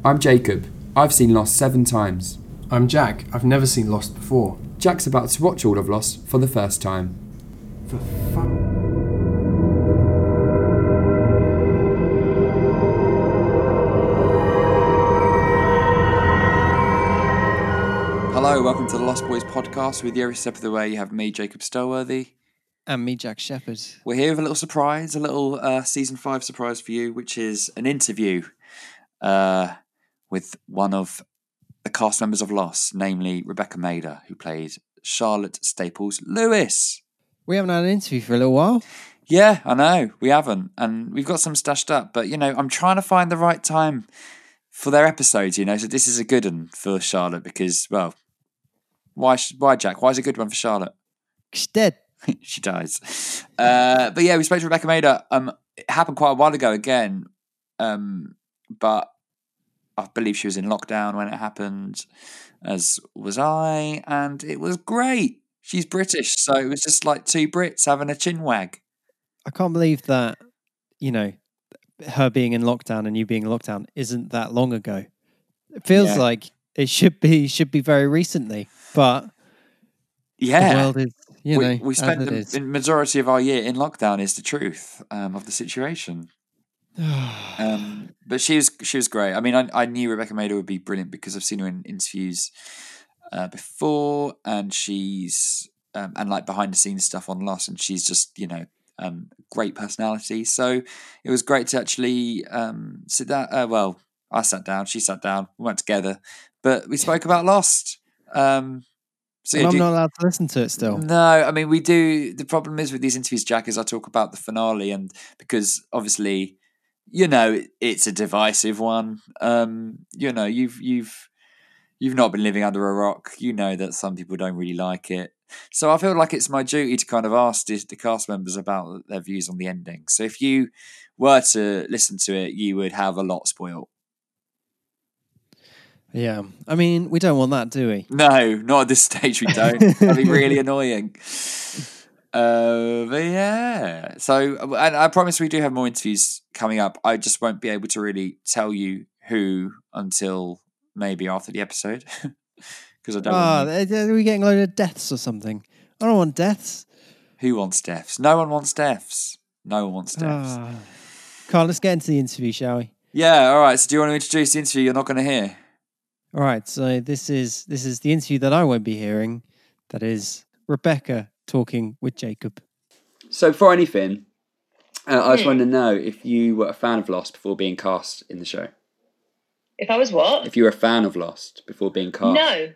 I'm Jacob. I've seen Lost 7 times. I'm Jack. I've never seen Lost before. Jack's about to watch all of Lost for the first time. For fuck. Hello, welcome to the Lost Boys podcast. With you every step of the way, you have me, Jacob Stowworthy. And me, Jack Shepherd. We're here with a little surprise, a little season 5 surprise for you, which is an interview with one of the cast members of Lost, namely Rebecca Mader, who played Charlotte Staples Lewis. We haven't had an interview for a little while. Yeah, I know, we haven't. And we've got some stashed up, but, I'm trying to find the right time for their episodes, so this is a good one for Charlotte because, well, why Jack? Why is it a good one for Charlotte? She's dead. She dies. But yeah, we spoke to Rebecca Mader. It happened quite a while ago again, but I believe she was in lockdown when it happened, as was I, and it was great. She's British, so it was just like two Brits having a chin wag. I can't believe that, her being in lockdown and you being in lockdown isn't that long ago. It feels like it should be very recently, but yeah, the world is, we spent the majority of our year in lockdown is the truth of the situation. But she was great. I mean, I knew Rebecca Mader would be brilliant because I've seen her in interviews before, and she's and like behind the scenes stuff on Lost, and she's just great personality. So it was great to actually sit down. Well, I sat down, she sat down, we went together, but we spoke about Lost. So I'm not allowed to listen to it still. No, I mean we do. The problem is with these interviews, Jack, is I talk about the finale, and because obviously, it's a divisive one. You've not been living under a rock. You know that some people don't really like it. So I feel like it's my duty to kind of ask the cast members about their views on the ending. So if you were to listen to it, you would have a lot spoiled. Yeah, I mean, we don't want that, do we? No, not at this stage we don't. That'd be really annoying. But yeah. So, and I promise we do have more interviews coming up. I just won't be able to really tell you who until maybe after the episode. Because I don't want you... Are we getting a load of deaths or something? I don't want deaths. Who wants deaths? No one wants deaths. No one wants deaths. Carl, let's get into the interview, shall we? Yeah, all right. So do you want to introduce the interview you're not going to hear? All right, so this is the interview that I won't be hearing. That is Rebecca talking with Jacob. So before anything, I just wanted to know if you were a fan of Lost before being cast in the show. If I was what? If you were a fan of Lost before being cast. No.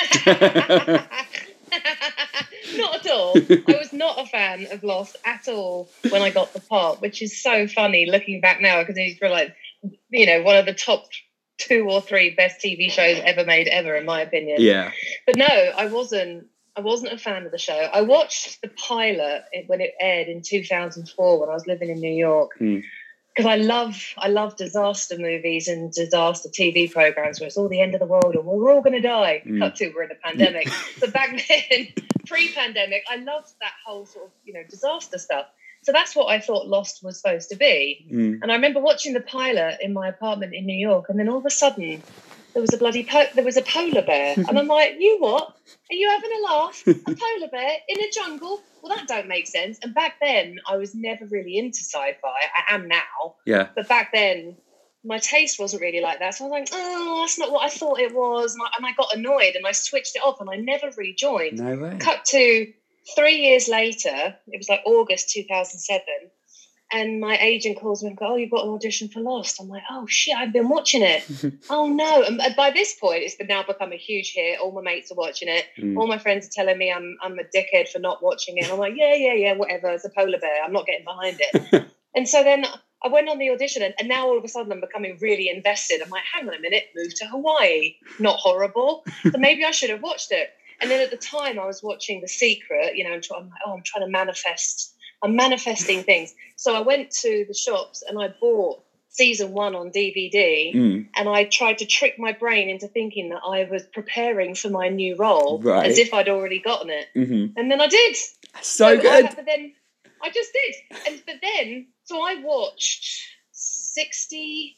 Not at all. I was not a fan of Lost at all when I got the part, which is so funny looking back now because he's realised, one of the top 2 or 3 best TV shows ever made ever, in my opinion. Yeah. But no, I wasn't a fan of the show. I watched the pilot when it aired in 2004 when I was living in New York. Because I love disaster movies and disaster TV programs where it's all the end of the world and we're all going to die. Cut to, we're in a pandemic. But back then, pre-pandemic, I loved that whole sort of, disaster stuff. So that's what I thought Lost was supposed to be. And I remember watching the pilot in my apartment in New York, and then all of a sudden there was a polar bear. And I'm like, you what? Are you having a laugh? A polar bear in a jungle? Well, that don't make sense. And back then, I was never really into sci-fi. I am now. Yeah. But back then, my taste wasn't really like that. So I was like, oh, that's not what I thought it was. And I got annoyed, and I switched it off, and I never rejoined. No way. Cut to 3 years later, it was like August 2007, and my agent calls me and goes, oh, you've got an audition for Lost. I'm like, oh, shit, I've been watching it. Oh, no. And by this point, it's now become a huge hit. All my mates are watching it. All my friends are telling me I'm a dickhead for not watching it. I'm like, yeah, whatever. It's a polar bear. I'm not getting behind it. And so then I went on the audition, and now all of a sudden I'm becoming really invested. I'm like, hang on a minute, move to Hawaii. Not horrible. So maybe I should have watched it. And then at the time I was watching The Secret, I'm like, I'm trying to manifest. I'm manifesting things. So I went to the shops and I bought season 1 on DVD, and I tried to trick my brain into thinking that I was preparing for my new role as if I'd already gotten it. And then I did. So good. But then I just did. But then, so I watched 60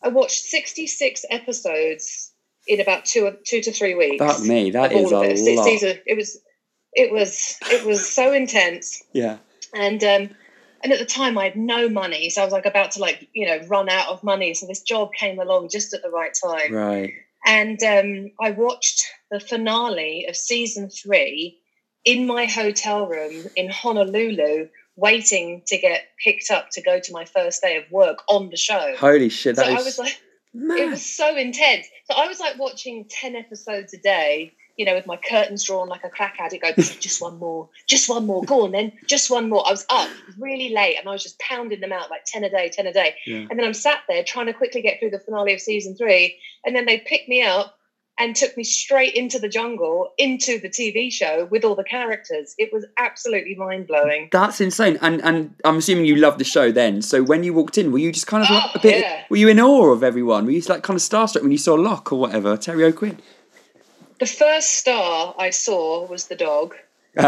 I watched 66 episodes in about 2 to 3 weeks. Fuck me, that of is all of a it. lot. Season. It was so intense. Yeah. And at the time I had no money, so I was like about to run out of money. So this job came along just at the right time. Right. And I watched the finale of season 3 in my hotel room in Honolulu, waiting to get picked up to go to my first day of work on the show. Holy shit, So that I is was like, mad. it was so intense. So I was like watching 10 episodes a day, with my curtains drawn like a crack addict, go, just one more, go on then, just one more. I was up really late and I was just pounding them out like 10 a day. Yeah. And then I'm sat there trying to quickly get through the finale of season 3. And then they picked me up and took me straight into the jungle, into the TV show with all the characters. It was absolutely mind-blowing. That's insane. And I'm assuming you loved the show then. So when you walked in, were you just kind of like a bit... Yeah. Were you in awe of everyone? Were you like kind of starstruck when you saw Locke or whatever, Terry O'Quinn? The first star I saw was the dog. And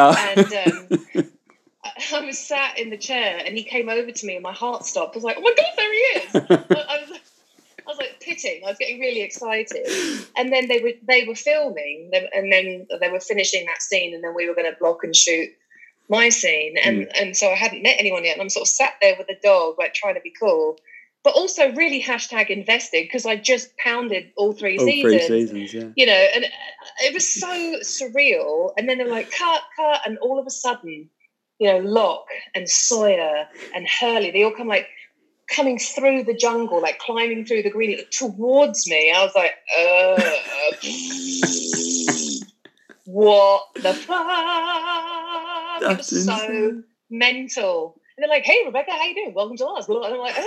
I was sat in the chair and he came over to me and my heart stopped. I was like, oh my God, there he is. I was like pitting. I was getting really excited. And then they were filming and then they were finishing that scene and then we were going to block and shoot my scene. And so I hadn't met anyone yet. And I'm sort of sat there with the dog, like trying to be cool, but also really #invested because I just pounded all 3 seasons. 3 seasons, yeah. And it was so surreal. And then they were like, cut. And all of a sudden, Locke and Sawyer and Hurley, they all come like coming through the jungle, like climbing through the green towards me. I was like, what the fuck? It was so mental. And they're like, hey, Rebecca, how you doing? Welcome to us. And I'm like,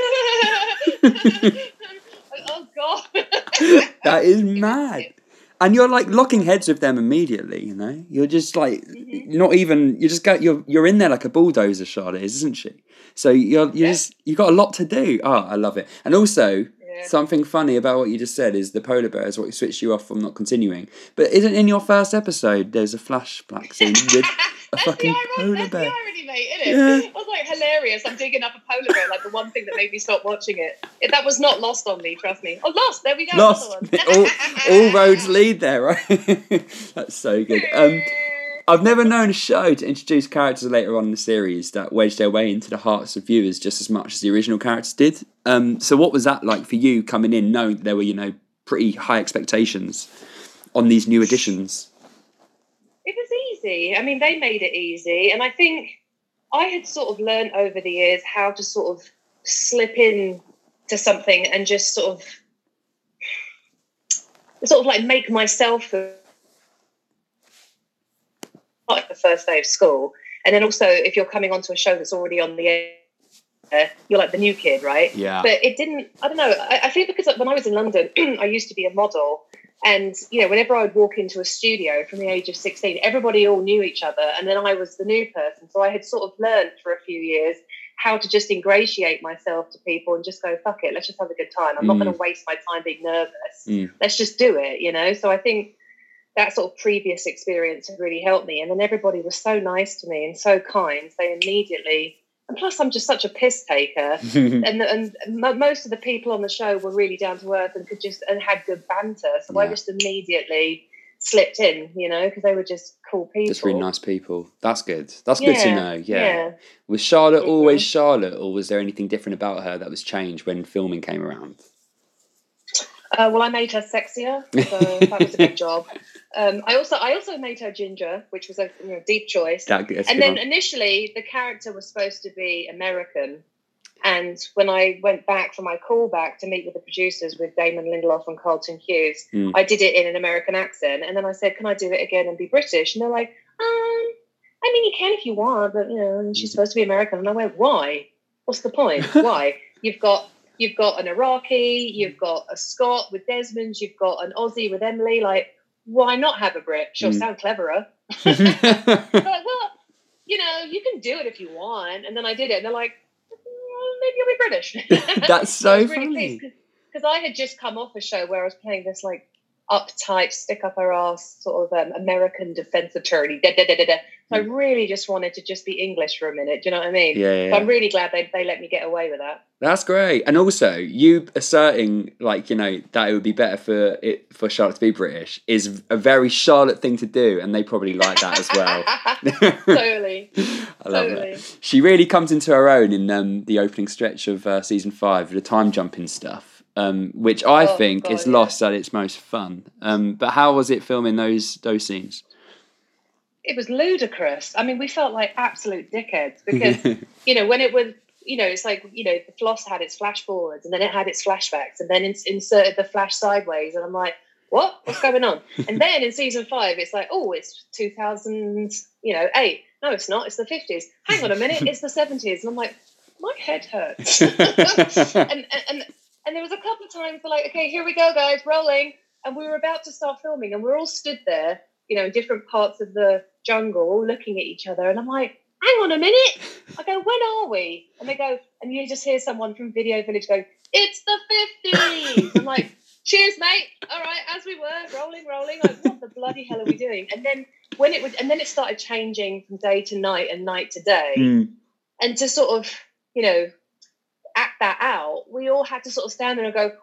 oh, God. That is mad. And you're like locking heads with them immediately, You're just like, not even, you're in there like a bulldozer, Charlotte is, isn't she? So you've got a lot to do. Oh, I love it. And also, something funny about what you just said is the polar bear is what switched you off from not continuing. But isn't in your first episode, there's a flashback scene with a fucking polar bear. That's the irony, mate, isn't it? Yeah. I was like, hilarious. I'm digging up a polar bear, like the one thing that made me stop watching it. That was not lost on me, trust me. Oh, Lost, there we go. Lost. all roads lead there, right? That's so good. I've never known a show to introduce characters later on in the series that wedged their way into the hearts of viewers just as much as the original characters did. So what was that like for you coming in, knowing that there were, pretty high expectations on these new additions? It was easy. I mean, they made it easy. And I think I had sort of learned over the years how to sort of slip in to something and just sort of like make myself like the first day of school. And then also if you're coming onto a show that's already on the air, you're like the new kid, right? Yeah. But it didn't, I don't know. I think because when I was in London, I used to be a model. And, whenever I would walk into a studio from the age of 16, everybody all knew each other. And then I was the new person. So I had sort of learned for a few years how to just ingratiate myself to people and just go, fuck it, let's just have a good time. I'm not going to waste my time being nervous. Let's just do it, So I think that sort of previous experience had really helped me. And then everybody was so nice to me and so kind. They immediately... And plus, I'm just such a piss taker, and most of the people on the show were really down to earth and had good banter. So I just immediately slipped in, because they were just cool people. Just really nice people. That's good. That's good to know. Yeah. Was Charlotte always Charlotte, or was there anything different about her that was changed when filming came around? Well, I made her sexier, so that was a good job. I also made her ginger, which was a deep choice. And then initially, the character was supposed to be American. And when I went back for my callback to meet with the producers with Damon Lindelof and Carlton Hughes, I did it in an American accent. And then I said, can I do it again and be British? And they're like, I mean, you can if you want, but, and she's supposed to be American. And I went, why? What's the point? Why? You've got an Iraqi, you've got a Scot with Desmond, you've got an Aussie with Emily. Like, why not have a Brit? She'll sound cleverer. Like, well, you can do it if you want. And then I did it, and they're like, maybe you'll be British. That's so funny. Because I had just come off a show where I was playing this like uptight, stick up her ass sort of American defense attorney. Da, da, da, da, da. So I really just wanted to just be English for a minute. Do you know what I mean? Yeah. So I'm really glad they let me get away with that. That's great. And also, you asserting, like, you know, that it would be better for Charlotte to be British is a very Charlotte thing to do, and they probably like that as well. Totally. I love it. She really comes into her own in the opening stretch of season 5, the time jumping stuff, which I think is lost at its most fun. But how was it filming those scenes? It was ludicrous. I mean, we felt like absolute dickheads because, you know, when it was, you know, it's like, you know, the Floss had its flash forwards and then it had its flashbacks and then inserted the flash sideways. And I'm like, what's going on? And then in season 5, it's like, oh, it's 2008. No, it's not. It's the 50s. Hang on a minute. It's the 70s. And I'm like, my head hurts. and there was a couple of times they're like, okay, here we go, guys, rolling. And we were about to start filming and we're all stood there, you know, in different parts of the jungle, all looking at each other. And I'm like, hang on a minute. I go, when are we? And they go, and you just hear someone from Video Village go, it's the 50s. I'm like, cheers, mate. All right, as we were, rolling. Like, what the bloody hell are we doing? And then it started changing from day to night and night to day. And to sort of, you know, act that out, we all had to sort of stand there and go,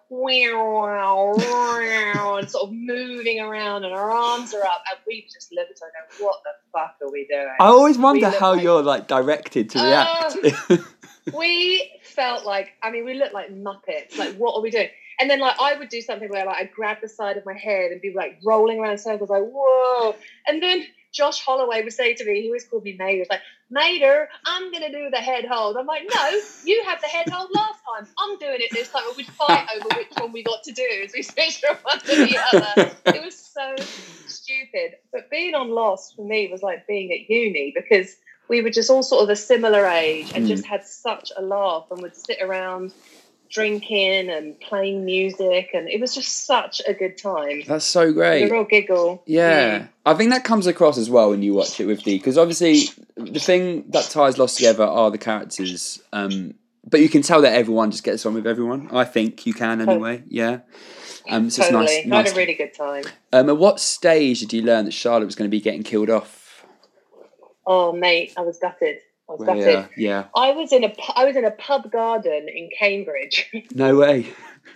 and sort of moving around, and our arms are up, and we just looked and go, what the fuck are we doing? I always wonder how you're like directed to react. We felt like, I mean, we looked like Muppets. Like, what are we doing? And then, like, I would do something where, like, I'd grab the side of my head and be, like, rolling around in circles, like, whoa. And then Josh Holloway would say to me, he always called me Mater, like, Mater, I'm going to do the head hold. I'm like, no, you had the head hold last time. I'm doing it this time. And we'd fight over which one we got to do as we switched from one to the other. It was so stupid. But being on Lost, for me, was like being at uni, because we were just all sort of a similar age and just had such a laugh and would sit around drinking and playing music, and it was just such a good time. That's so great. It was a real giggle. Yeah. I think that comes across as well when you watch it with Dee, because obviously the thing that ties Lost together are the characters, but you can tell that everyone just gets on with everyone. I think you can anyway. Yeah. So it's totally. nice. I had a really good time. At what stage did you learn that Charlotte was going to be getting killed off? Oh, mate, I was gutted. Yeah. I was in a pub garden in Cambridge. No way.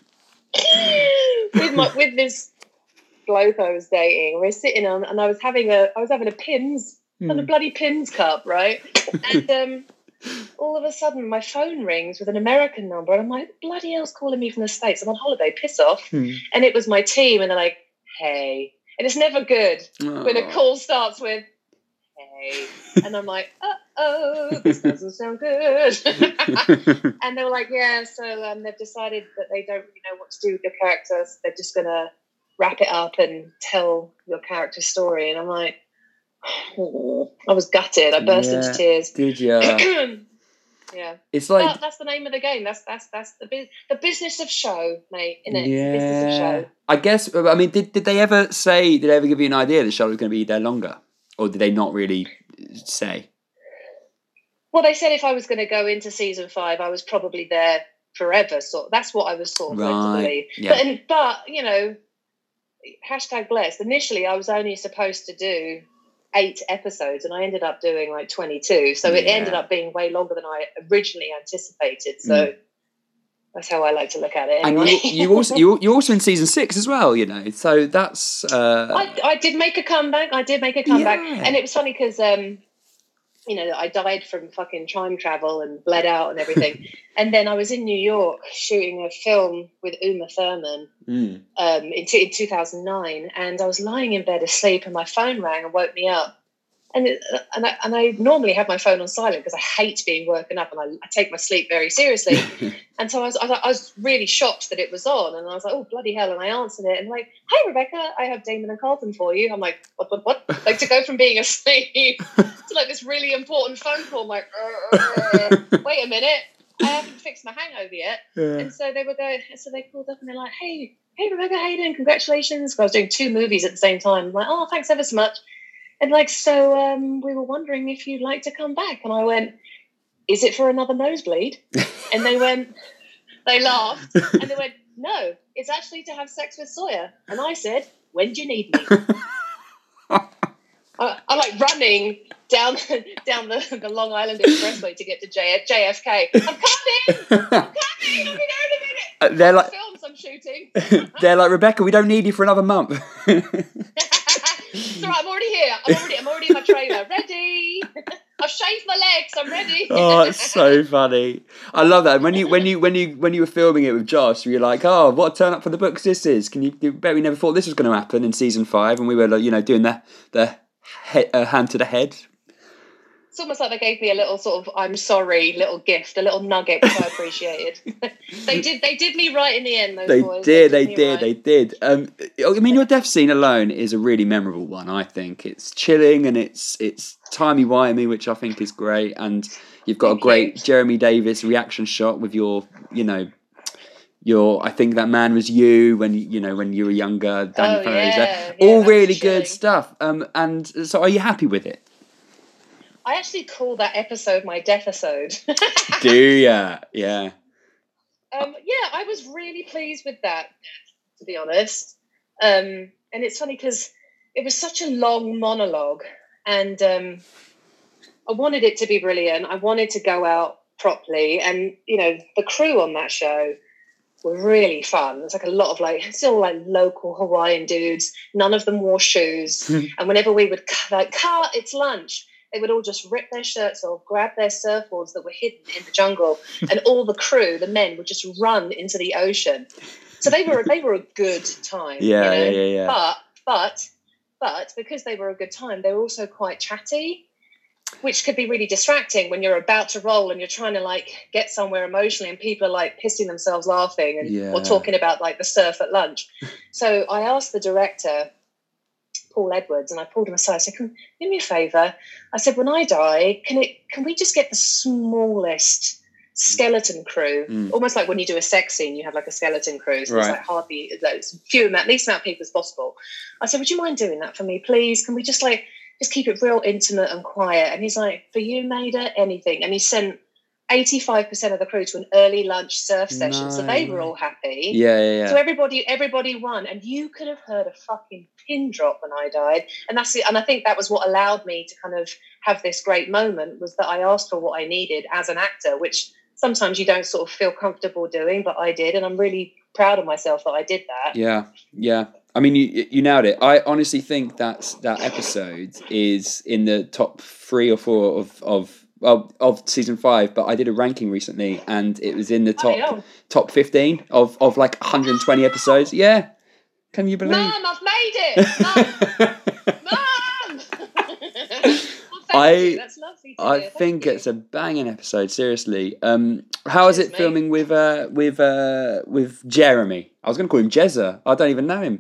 with this bloke I was dating. We were sitting on, and I was having a Pimm's, a bloody Pimm's cup, right? And all of a sudden, my phone rings with an American number, and I'm like, bloody hell's calling me from the States? I'm on holiday. Piss off. And it was my team, and they're like, hey, and it's never good when a call starts with, hey, and I'm like, this doesn't sound good. And they were like, yeah, so they've decided that they don't really know what to do with your characters. They're just going to wrap it up and tell your character's story. And I'm like, I was gutted. I burst into tears. Did you? Yeah. It's like, but that's the name of the game. That's the business of show, mate, isn't it? Yeah. The business of show. I guess, I mean, did they ever give you an idea that Charlotte was going to be there longer? Or did they not really say? Well, they said if I was going to go into season 5, I was probably there forever. So that's what I was sort of led to believe. Yeah. But you know, #blessed. Initially, I was only supposed to do 8 episodes, and I ended up doing like 22. So it ended up being way longer than I originally anticipated. So that's how I like to look at it. Anyway. And you also in season 6 as well, you know. So that's. I did make a comeback. And it was funny because you know, I died from fucking time travel and bled out and everything. And then I was in New York shooting a film with Uma Thurman in 2009, and I was lying in bed asleep, and my phone rang and woke me up. And I normally have my phone on silent because I hate being woken up, and I take my sleep very seriously. And so I was really shocked that it was on, and I was like, oh, bloody hell. And I answered it, and like, hey, Rebecca, I have Damon and Carlton for you. I'm like, what? Like, to go from being asleep to like this really important phone call. I'm like, wait a minute, I haven't fixed my hangover yet. Yeah. And so they called up and they're like, hey, Rebecca, how you doing? Congratulations. I was doing 2 movies at the same time. I'm like, oh, thanks ever so much. And like, so we were wondering if you'd like to come back. And I went, is it for another nosebleed? And they laughed, and they went, no, it's actually to have sex with Sawyer. And I said, when do you need me? I'm like running down the Long Island Expressway to get to JFK. I'm coming! I'll be there in a minute. They're like films I'm shooting. They're like, Rebecca, we don't need you for another month. It's all right, I'm already here. I'm already in my trailer. Ready. I've shaved my legs. I'm ready. Oh, it's so funny. I love that. When you were filming it with Josh, you were like, "Oh, what a turn up for the books this is." You bet we never thought this was going to happen in season 5, and we were, doing the hand to the head. It's almost like they gave me a little sort of I'm sorry little gift, a little nugget, which I appreciated. They did me right in the end. Those boys. They did. I mean, your death scene alone is a really memorable one. I think it's chilling and it's timey-wimey, which I think is great. And you've got a great Jeremy Davis reaction shot with your I think that man was you when you were younger. Danny Farrow's there. All really good stuff. And so, are you happy with it? I actually call that episode my death-isode. Do ya? Yeah. I was really pleased with that, to be honest. And it's funny because it was such a long monologue, and I wanted it to be brilliant. I wanted to go out properly, and the crew on that show were really fun. It's like a lot of still local Hawaiian dudes. None of them wore shoes, and whenever we would cut, it's lunch, they would all just rip their shirts off, grab their surfboards that were hidden in the jungle, and all the crew, the men, would just run into the ocean. So they were a good time. Yeah. But because they were a good time, they were also quite chatty, which could be really distracting when you're about to roll and you're trying to get somewhere emotionally, and people are pissing themselves laughing or talking about the surf at lunch. So I asked the director, Paul Edwards, and I pulled him aside. I said, "Can do me a favour?" I said, "When I die, can we just get the smallest skeleton crew? Almost like when you do a sex scene, you have a skeleton crew. So right. It's hardly least amount of people as possible." I said, "Would you mind doing that for me, please? Can we just keep it real intimate and quiet?" And he's like, "For you, Maida, anything." And he sent 85% of the crew to an early lunch surf session, so they were all happy. Yeah. So everybody won, and you could have heard a fucking pin drop when I died, and that's it. And I think that was what allowed me to kind of have this great moment, was that I asked for what I needed as an actor, which sometimes you don't sort of feel comfortable doing, but I did, and I'm really proud of myself that I did that. Yeah. I mean, you nailed it. I honestly think that episode is in the top 3 or 4 of season 5, but I did a ranking recently and it was in the top 15 of 120 episodes. Yeah. Can you believe? Mum, I've made it. Mum. Well, that's lovely to I hear. think Thank it's a banging episode, seriously. How is it filming with Jeremy? I was going to call him Jezza. I don't even know him.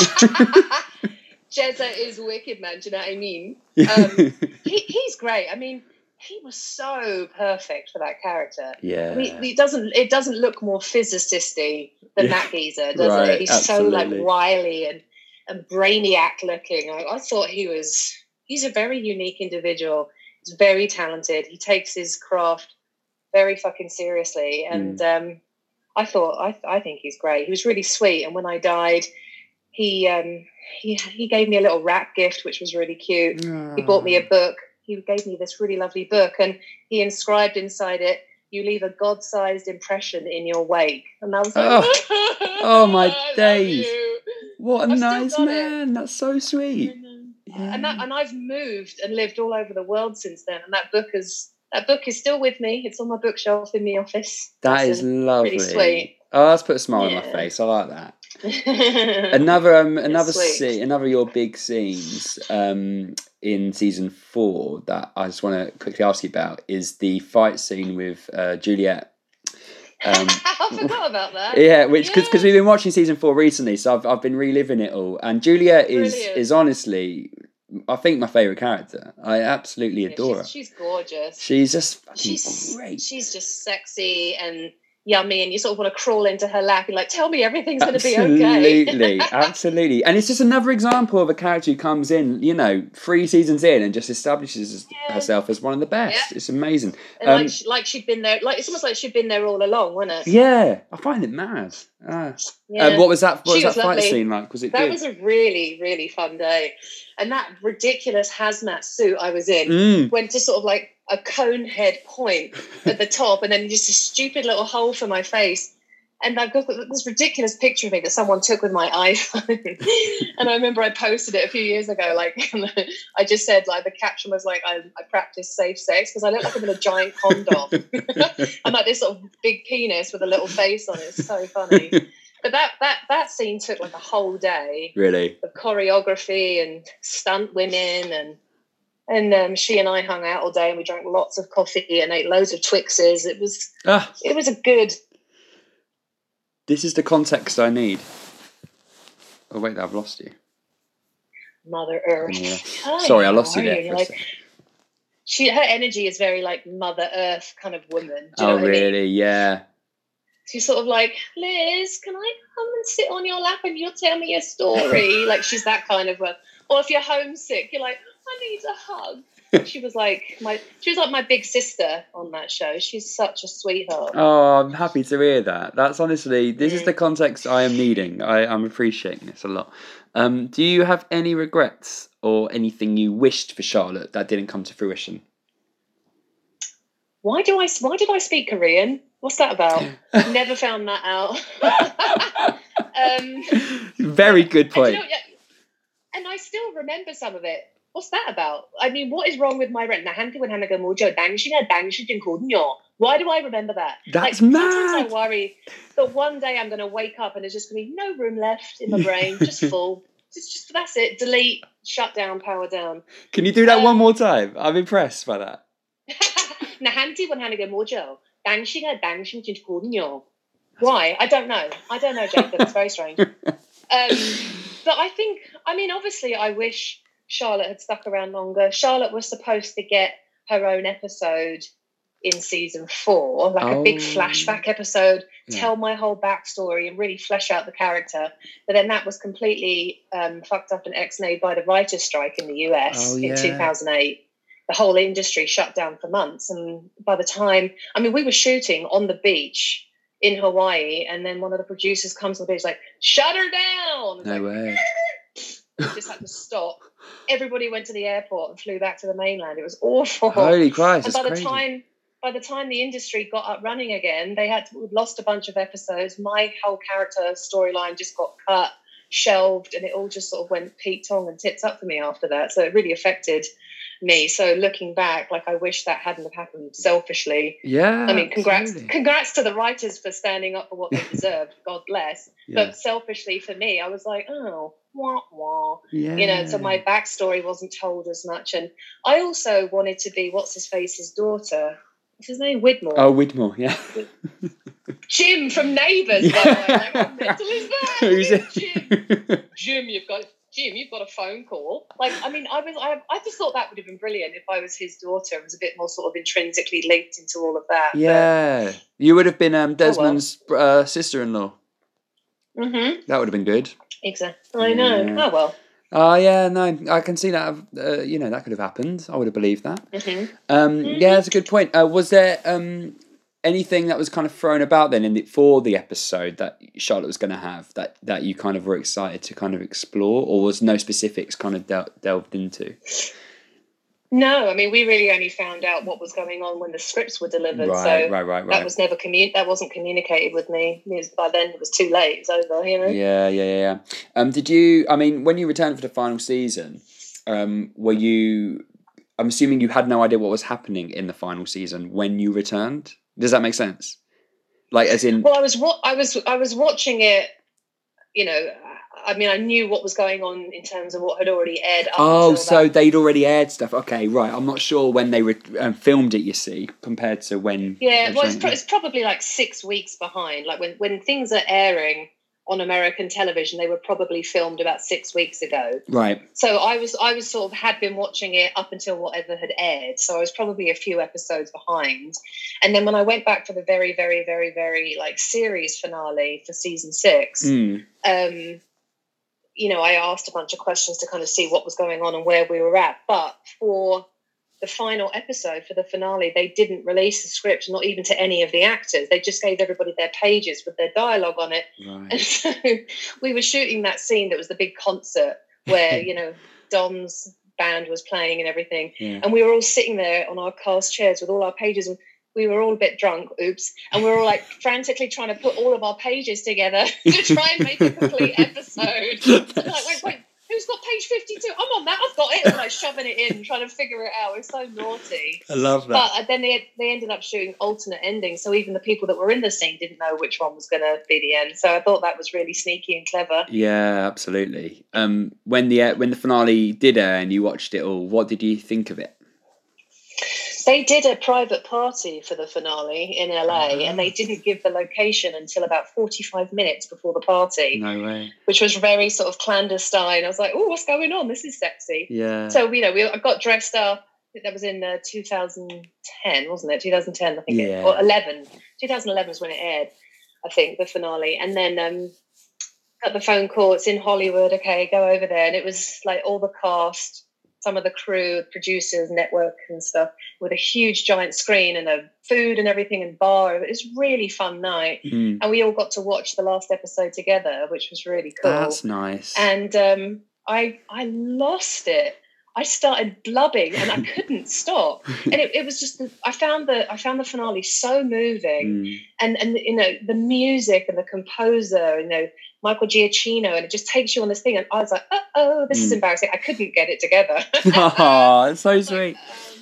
Jezza is wicked, man. Do you know what I mean? He's great. I mean, he was so perfect for that character. Yeah. It doesn't look more physicist-y than that geezer, does it? He's absolutely. so wily and brainiac looking. I thought he's a very unique individual. He's very talented. He takes his craft very fucking seriously. And I think he's great. He was really sweet. And when I died, he gave me a little wrap gift, which was really cute. Aww. He bought me a book. He gave me this really lovely book, and he inscribed inside it, "You leave a God-sized impression in your wake." And I was like, oh my days. What a nice man. That's so sweet. Yeah. And I've moved and lived all over the world since then, and that book is still with me. It's on my bookshelf in the office. That is lovely. Really sweet. Oh, that's put a smile on my face. I like that. Another your big scenes in season 4 that I just want to quickly ask you about is the fight scene with Juliet. I forgot about that. Yeah, because we've been watching season 4 recently, so I've been reliving it all. And Juliet is honestly, I think, my favourite character. I absolutely adore her. She's gorgeous. She's just great. She's just sexy, and yummy, and you sort of want to crawl into her lap and like, tell me everything's going to be okay. Absolutely. And it's just another example of a character who comes in, 3 seasons in and just establishes herself as one of the best. It's amazing. And like she'd been there, like it's almost like she'd been there all along, wasn't it? Yeah, I find it mad. What was that? What was that fight scene like? Was it? That was a really, really fun day, and that ridiculous hazmat suit I was in went to sort of like a cone head point at the top, and then just a stupid little hole for my face. And I've got this ridiculous picture of me that someone took with my iPhone. And I remember I posted it a few years ago. Like, I just said, like, the caption was like, I practice safe sex because I look like I'm in a giant condom. I'm like this sort of big penis with a little face on it. It's so funny. But that scene took like a whole day. Really? Of choreography and stunt women and she and I hung out all day and we drank lots of coffee and ate loads of Twixes. It was a good. This is the context I need. Oh wait, I've lost you. Mother Earth. Hi, sorry, I lost you there for a second. Her energy is very like Mother Earth kind of woman. Do you know what really? I mean? Yeah. She's sort of like, Liz, can I come and sit on your lap and you'll tell me a story? Like she's that kind of one. Or if you're homesick, you're like, I need a hug. She was like my big sister on that show. She's such a sweetheart. Oh, I'm happy to hear that. That's honestly, this is the context I am needing. I'm appreciating this a lot. Do you have any regrets or anything you wished for Charlotte that didn't come to fruition? Why did I speak Korean? What's that about? Never found that out. Very good point. And I still remember some of it. What's that about? I mean, what is wrong with my rent? Why do I remember that? That's mad. Sometimes I worry that one day I'm going to wake up and there's just going to be no room left in my brain, just full. Just that's it. Delete, shut down, power down. Can you do that one more time? I'm impressed by that. Why? I don't know, Jacob. It's very strange. But obviously I wish Charlotte had stuck around longer. Charlotte was supposed to get her own episode in season 4, like a big flashback episode, tell my whole backstory and really flesh out the character. But then that was completely fucked up and ex-nayed by the writer's strike in the US in 2008. The whole industry shut down for months. And by the time, we were shooting on the beach in Hawaii, and then one of the producers comes on the beach like, shut her down. No way. We just had to stop. Everybody went to the airport and flew back to the mainland. It was awful. Holy Christ! And by the time the industry got up running again, we'd lost a bunch of episodes. My whole character storyline just got cut, shelved, and it all just sort of went Pete Tong and tits up for me after that. So it really affected me. So looking back, like I wish that hadn't have happened selfishly. Yeah. Congrats to the writers for standing up for what they deserved. God bless. Yeah. But selfishly for me, I was like, oh, wah, wah. Yeah. So my backstory wasn't told as much. And I also wanted to be his daughter. What's his name? Widmore. Oh, Widmore, yeah. Jim from Neighbours, by the way. Like, how mental is that? Who's it? Jim, you've got a phone call. Like, I just thought that would have been brilliant if I was his daughter and was a bit more sort of intrinsically linked into all of that. Yeah. But you would have been Desmond's sister-in-law. Mm-hmm. That would have been good. Exactly. I know. Yeah. Oh, well. Oh, yeah, no, I can see that, that could have happened. I would have believed that. Mm-hmm. Yeah, that's a good point. Was there anything that was kind of thrown about then for the episode that Charlotte was going to have that you kind of were excited to kind of explore, or was no specifics kind of delved into? No, we really only found out what was going on when the scripts were delivered. Right. That was never that wasn't communicated with me. By then it was too late. It was over, Yeah. Did you? When you returned for the final season, were you? I'm assuming you had no idea what was happening in the final season when you returned. Does that make sense? Like, as in? Well, I was watching it. I knew what was going on in terms of what had already aired. So they'd already aired stuff. Okay, right. I'm not sure when they filmed it, you see, compared to when... Yeah, well, it's probably like 6 weeks behind. Like when things are airing on American television, they were probably filmed about 6 weeks ago. Right. So I was sort of had been watching it up until whatever had aired. So I was probably a few episodes behind. And then when I went back for the very, very, very, very like series finale for season 6, you know, I asked a bunch of questions to kind of see what was going on and where we were at. But for the final episode, for the finale, they didn't release the script, not even to any of the actors. They just gave everybody their pages with their dialogue on it. Right. And so we were shooting that scene that was the big concert where, you know, Dom's band was playing and everything. Yeah. And we were all sitting there on our cast chairs with all our pages, and we were all a bit drunk, and we were all like frantically trying to put all of our pages together to try and make a complete episode. Like, wait, who's got page 52? I'm on that, I've got it. And like shoving it in, trying to figure it out. It was so naughty. I love that. But then they ended up shooting alternate endings, so even the people that were in the scene didn't know which one was going to be the end. So I thought that was really sneaky and clever. Yeah, absolutely. When the finale did air and you watched it all, what did you think of it? They did a private party for the finale in LA, and they didn't give the location until about 45 minutes before the party. No way. Which was very sort of clandestine. I was like, oh, what's going on? This is sexy. Yeah. So, you know, I got dressed up. That was in 2010, wasn't it? 2010, I think. Yeah. Or 11. 2011 was when it aired, I think, the finale. And then got the phone call. It's in Hollywood. Okay, go over there. And it was like all the cast, some of the crew, producers, network and stuff, with a huge giant screen and a food and everything and bar. It was a really fun night. And we all got to watch the last episode together, which was really cool. That's nice. And I lost it. I started blubbing and I couldn't stop. And it was just, I found the finale so moving. And you know, the music and the composer, you know, Michael Giacchino, and it just takes you on this thing. And I was like, this is embarrassing. I couldn't get it together. Oh, it's so sweet.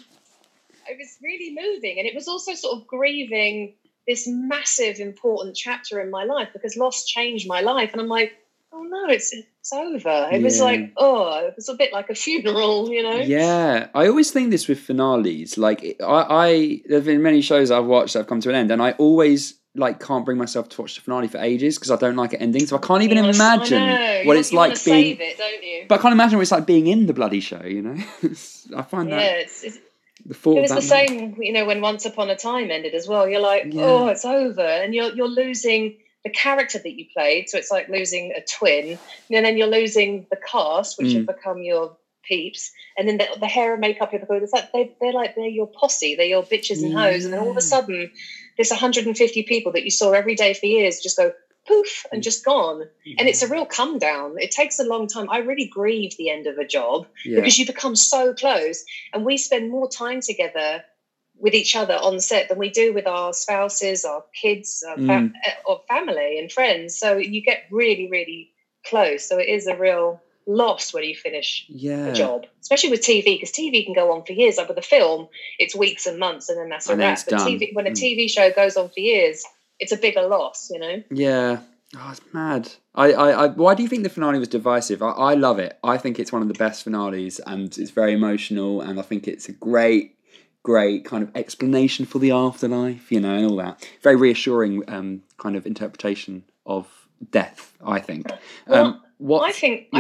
It was really moving. And it was also sort of grieving this massive, important chapter in my life, because loss changed my life. And I'm like, oh no, it's over. It was like, it was a bit like a funeral, you know? Yeah. I always think this with finales. Like, I there have been many shows I've watched that have come to an end, and I always like can't bring myself to watch the finale for ages because I don't like it ending. So I can't even imagine what it's like being. Save it, don't you? But I can't imagine what it's like being in the bloody show. You know, I find that. It's the thought it was of the that same, you know, when Once Upon a Time ended as well. You're like, oh, it's over, and you're losing the character that you played. So it's like losing a twin, and then you're losing the cast, which have become your peeps, and then the hair and makeup people. It's like they're your posse, they're your bitches and hoes, and then all of a sudden, this 150 people that you saw every day for years just go poof and just gone. And it's a real come down. It takes a long time. I really grieve the end of a job because you become so close, and we spend more time together with each other on set than we do with our spouses, our kids, or family and friends. So you get really, really close. So it is a real loss when you finish a job, especially with TV, because TV can go on for years. Like with a film, it's weeks and months, and then that's a wrap. But TV, when a TV show goes on for years, it's a bigger loss, you know? Yeah. Oh, it's mad. I why do you think the finale was divisive? I love it. I think it's one of the best finales, and it's very emotional, and I think it's a great kind of explanation for the afterlife, you know, and all that. Very reassuring kind of interpretation of death, I think. I think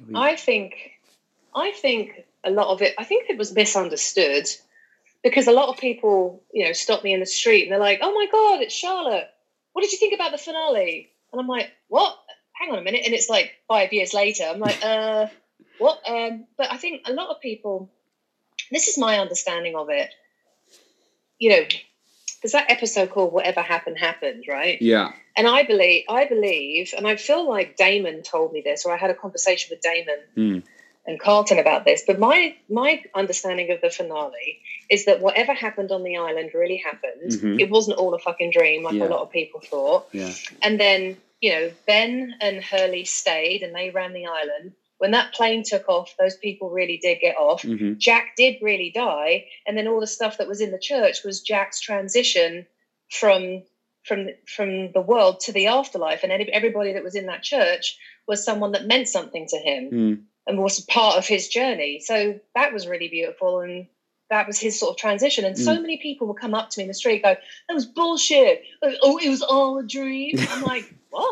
a lot of it, I think it was misunderstood, because a lot of people, you know, stop me in the street and they're like, oh my God, it's Charlotte. What did you think about the finale? And I'm like, what? Hang on a minute. And it's like 5 years later. I'm like, what? But I think a lot of people, this is my understanding of it. You know, there's that episode called Whatever Happened, Happened, right? Yeah. And I believe, and I feel like Damon told me this, or I had a conversation with Damon and Carlton about this, but my understanding of the finale is that whatever happened on the island really happened. It wasn't all a fucking dream like a lot of people thought. Yeah. And then, you know, Ben and Hurley stayed and they ran the island. When that plane took off, those people really did get off. Jack did really die. And then all the stuff that was in the church was Jack's transition from the world to the afterlife. And everybody that was in that church was someone that meant something to him and was part of his journey. So that was really beautiful. And that was his sort of transition. And so many people would come up to me in the street and go, that was bullshit. Oh, it was all a dream. I'm like, what?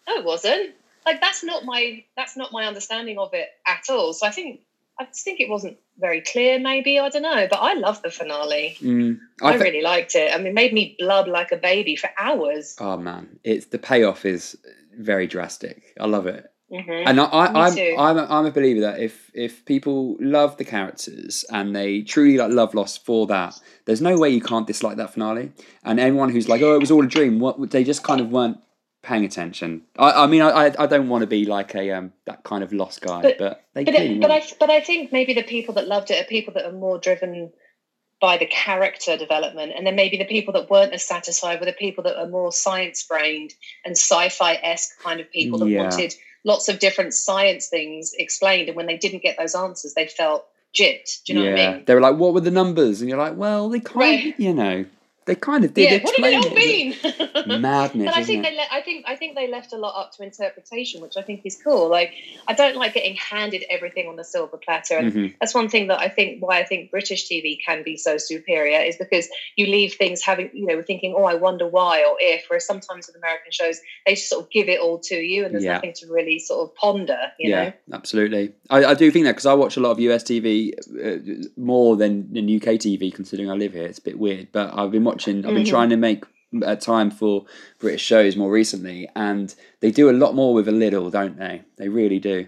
No, it wasn't. Like that's not my understanding of it at all. So I just think it wasn't very clear. Maybe, I don't know. But I love the finale. I really liked it. I mean, it made me blub like a baby for hours. Oh man, the payoff is very drastic. I love it. Mm-hmm. And I'm a believer that if people love the characters and they truly love Lost for that, there's no way you can't dislike that finale. And anyone who's like, oh, it was all a dream, they just kind of weren't paying attention. I mean, I don't want to be like a that kind of Lost guy, but I think maybe the people that loved it are people that are more driven by the character development, and then maybe the people that weren't as satisfied were the people that are more science brained and sci-fi-esque kind of people that wanted lots of different science things explained, and when they didn't get those answers, they felt gypped. Do you know what I mean? They were like, "What were the numbers?" And you're like, "Well, they kind of, they kind of did explain what do they all mean? Madness. But I think they left a lot up to interpretation, which I think is cool. Like, I don't like getting handed everything on the silver platter, and that's one thing that I think British TV can be so superior is because you leave things thinking, oh, I wonder why or if. Whereas sometimes with American shows, they just sort of give it all to you, and there's nothing to really sort of ponder. You know? Absolutely. I do think that because I watch a lot of US TV more than UK TV, considering I live here. It's a bit weird, but I've been trying to make time for British shows more recently, and they do a lot more with a little, don't they? They really do.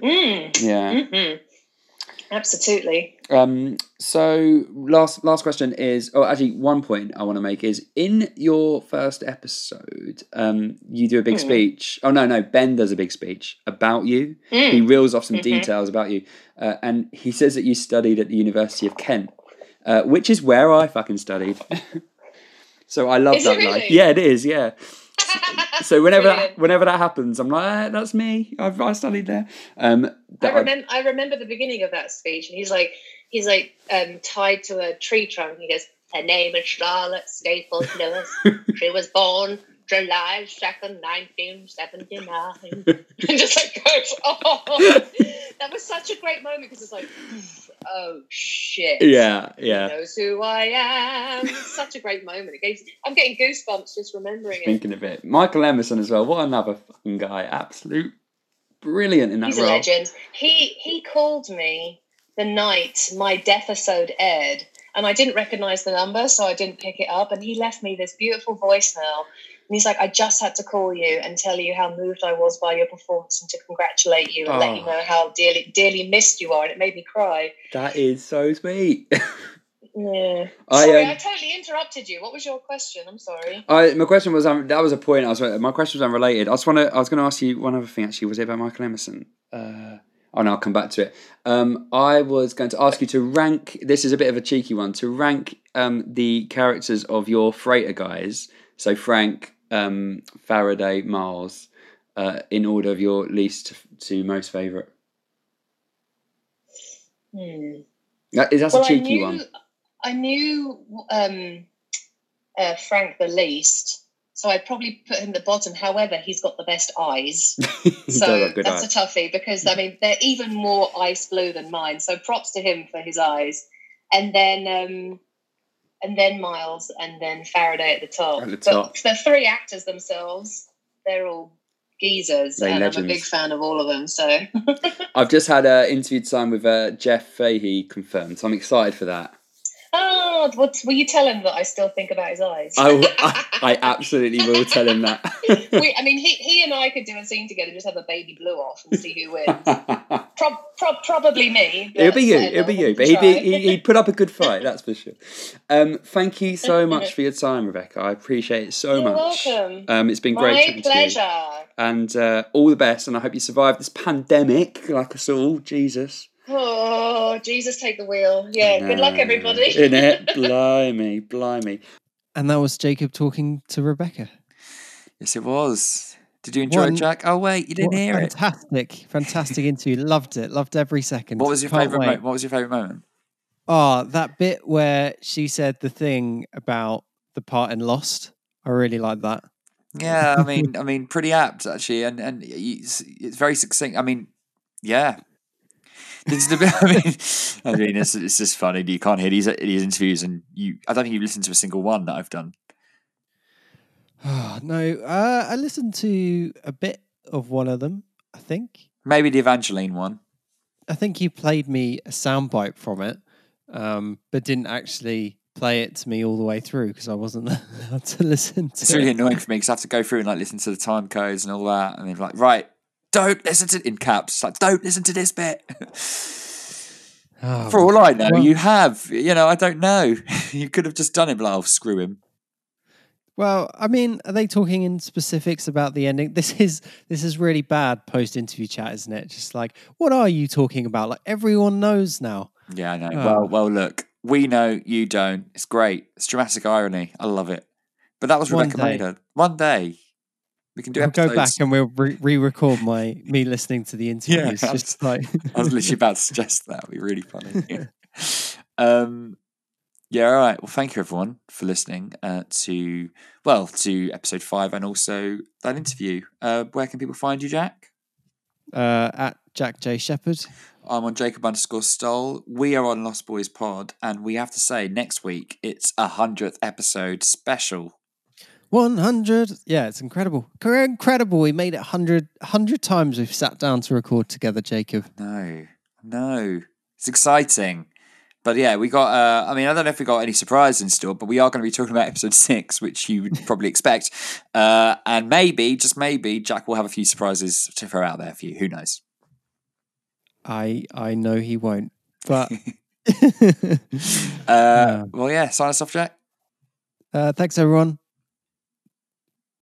Absolutely. So last question is, actually one point I want to make is, in your first episode, you do a big speech. Oh no, Ben does a big speech about you. He reels off some details about you, and he says that you studied at the University of Kent, which is where I fucking studied. So I love that. Really? Like, yeah, it is. Yeah. So whenever that happens, I'm like, that's me. I studied there. I remember the beginning of that speech, and he's like tied to a tree trunk. He goes, "Her name is Charlotte Staples Lewis. She was born July 2nd, 1979. And just like goes, oh, that was such a great moment because it's like, oh shit. Yeah. He knows who I am. It's such a great moment. I'm getting goosebumps just remembering it. Thinking of it. Michael Emerson as well. What another fucking guy. Absolute brilliant in that role. He's a legend. He called me the night my death-isode aired, and I didn't recognise the number, so I didn't pick it up, and he left me this beautiful voicemail. And he's like, I just had to call you and tell you how moved I was by your performance and to congratulate you and let you know how dearly missed you are. And it made me cry. That is so sweet. Yeah. Sorry, I totally interrupted you. What was your question? I'm sorry. My question was, that was a point. My question was unrelated. I was going to ask you one other thing, actually. Was it about Michael Emerson? No, I'll come back to it. I was going to ask you to rank, this is a bit of a cheeky one, to rank the characters of your freighter guys. So Frank, Faraday, Miles, in order of your least to most favourite. That's a cheeky one. I knew Frank the least, so I'd probably put him at the bottom. However, he's got the best eyes. So that's a toughie because, I mean, they're even more ice blue than mine. So props to him for his eyes. And then Miles, and then Faraday at the top. But the three actors themselves, they're all geezers, and legends. I'm a big fan of all of them. So I've just had an interview time with Jeff Fahey confirmed, so I'm excited for that. Oh, will you tell him that I still think about his eyes? I absolutely will tell him that. He and I could do a scene together, just have a baby blue off and see who wins. Probably me. It'll be you. But he'd put up a good fight, that's for sure. Thank you so much for your time, Rebecca. I appreciate it so much. You're welcome. It's been great chatting to you. My pleasure. And all the best, and I hope you survive this pandemic like us all. Jesus. Oh, Jesus, take the wheel. Yeah, good luck, everybody. Innit? Blimey. And that was Jacob talking to Rebecca. Yes, it was. Did you enjoy it, Jack? Oh, wait, you didn't hear it. Fantastic interview. Loved it. Loved every second. What was your favourite moment? Oh, that bit where she said the thing about the part in Lost. I really liked that. Yeah, I mean, pretty apt, actually. And it's very succinct. I mean, yeah. It's just funny. You can't hear these interviews, and I don't think you've listened to a single one that I've done. Oh, no, I listened to a bit of one of them, I think. Maybe the Evangeline one. I think you played me a soundbite from it, but didn't actually play it to me all the way through because I wasn't allowed to listen to It's really it. annoying for me because I have to go through and like listen to the time codes and all that, and they're like, right, don't listen to in caps. It's like, don't listen to this bit. Oh, For all I know, well- you have. I don't know. You could have just done it, but oh, screw him. Well, I mean, are they talking in specifics about the ending? This is really bad post-interview chat, isn't it? Just like, what are you talking about? Like everyone knows now. Yeah, I know. Oh. Well, look, we know, you don't. It's great. It's dramatic irony. I love it. But that was One Rebecca day. Maynard. One day, we can do I'll episodes. go back and we'll re-record me listening to the interviews. Yeah, just like I was literally about to suggest that. It'd be really funny. Yeah, all right. Well, thank you everyone for listening to episode 5 and also that interview. Where can people find you, Jack? at Jack J Shepherd. I'm on Jacob_Stoll. We are on Lost Boys Pod, and we have to say next week it's 100th episode special. 100. Yeah, it's incredible. Incredible. We made it 100 times we've sat down to record together, Jacob. No, it's exciting. But yeah, we got, I don't know if we got any surprises in store, but we are going to be talking about episode 6, which you would probably expect. And maybe, just maybe, Jack will have a few surprises to throw out there for you. Who knows? I know he won't, but Well, yeah, sign us off, Jack. thanks everyone.